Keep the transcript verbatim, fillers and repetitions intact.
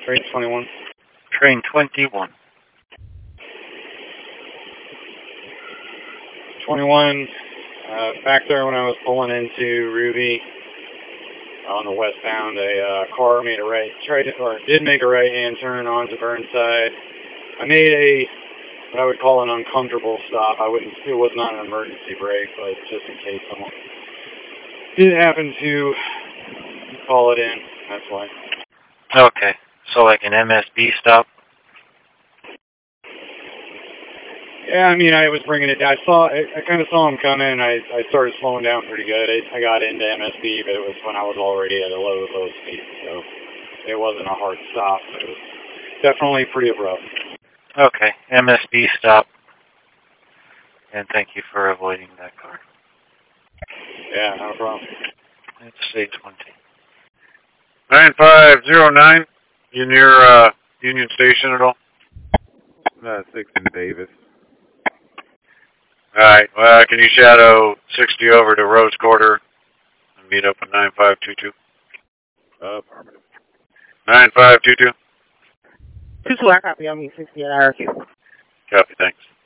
Train twenty-one. Train twenty-one. twenty-one, uh, back there when I was pulling into Ruby on the westbound, a uh, car made a right, tried to, or did make a right-hand turn onto Burnside. I made a, what I would call an uncomfortable stop. I wouldn't, it was not an emergency brake, but just in case someone did happen to call it in, that's why. Okay, so like an M S B stop? Yeah, I mean, I was bringing it down. I saw, I, I kind of saw him coming, and I, I started slowing down pretty good. I, I got into M S B, but it was when I was already at a low, low speed, so it wasn't a hard stop. It was definitely pretty abrupt. Okay, M S B stop. And thank you for avoiding that car. Yeah, no problem. Let's say twenty. nine five zero nine, you near uh, Union Station at all? Uh, six in Davis. Alright, well, can you shadow sixty over to Rose Quarter and meet up with nine five two two? Uh, affirmative. nine five two two? Two two, I copy. I'm sixty at R Q. Copy, thanks.